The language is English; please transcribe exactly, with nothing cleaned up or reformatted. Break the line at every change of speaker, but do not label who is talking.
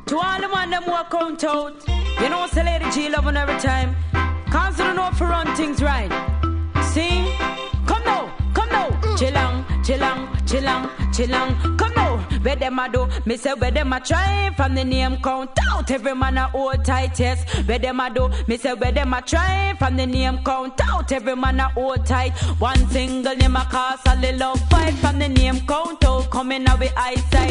To all the man them who are count out, you know, say Lady G love on every time. Cause you don't know if you run things right. See? Come now, come now. Mm. Chillang, chillang, chillang, chillang. Come now. Where them a do? Me say where them a try from the name count out. Every man a hold tight, yes. Where them a do? Me say where them a try from the name count out. Every man a hold tight. One single name a cause a little fight from the name count out. Coming out with eyesight.